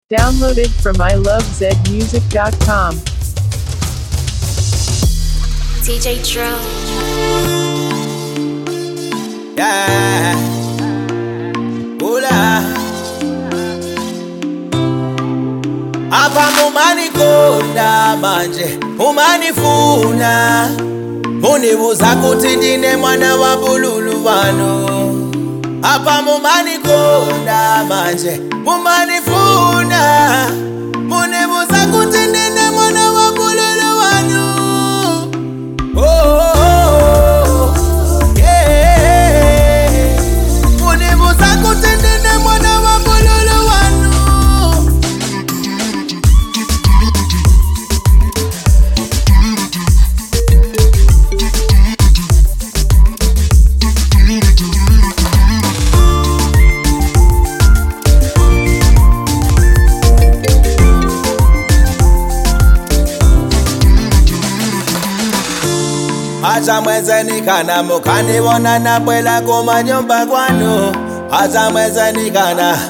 Downloaded from ilovezmusic.com. DJ Tro. Yeah. Hola. Apa mumanikonda manje umanifuna unibuza kuti ndine mwana wa bululu wanu. Apa mumanikonda manje umanifuna unibuza kuti ndine mwana wa bululu wanu. Oh, oh, oh, yeah. Unibuza kuti ndine mwana wa bululu wanu. Acha mwenzeni kana mukanibona nabwela kumanyumba kwanu. Acha mwenzeni kana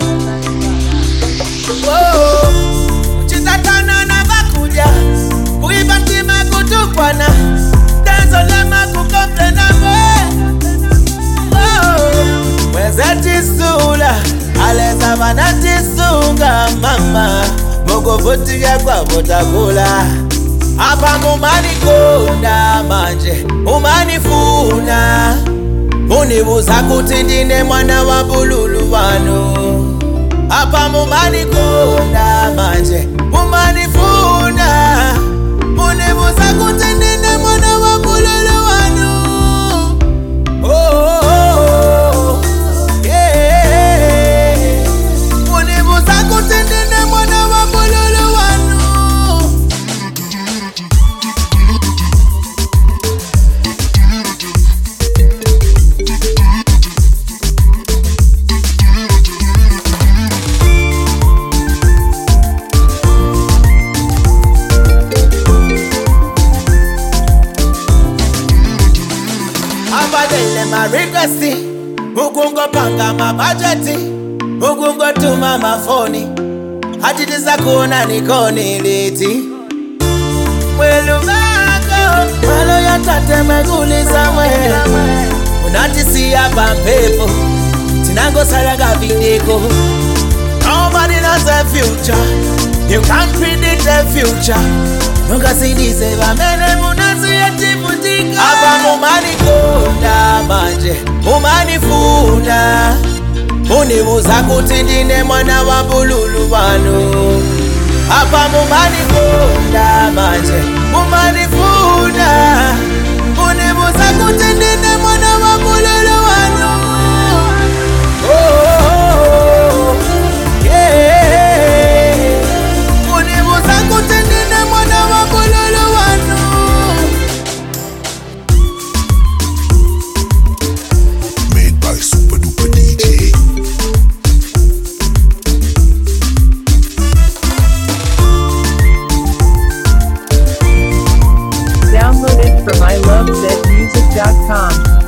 chitatana na bakuja kuiba ntima kutupana tenzo lema kukomplena mwezetisula aleza vanatisunga mama mukuvutika kwa vutakula. Apa mumanikonda manje umanifuna unibuza kuti ndine mwana wa bululu wanu. Apa mumanikonda manje umanifuna unibuza kuti ndine mwana wa bululu wanu. Oh, oh, oh, yeah. Unibuza kuti ndine mwana wa bululu wanu. Abadele marikasi ukungo panga mabajeti ukungo tuma mafoni hatitiza kuona nikoni liti mwelu wako malo ya tate meguliza mwelu unatisia pampepo tinango salaga videko. Nobody knows the future, you can't predict the future. Nunca si dice va mene munazi etiputika. Apa mumanikonda manje umanifuna unibuza kuti ndine mwana wa bululu wanu. Apa mumanikonda manje umanifuna unibuza kuti ndine mwana wa bululu wanu. Oh, oh, oh, yeah. Unibuza kuti ndine mwana wa bululu wanu. Made by Super Duper DJ. Downloaded from ilovezmusic.com.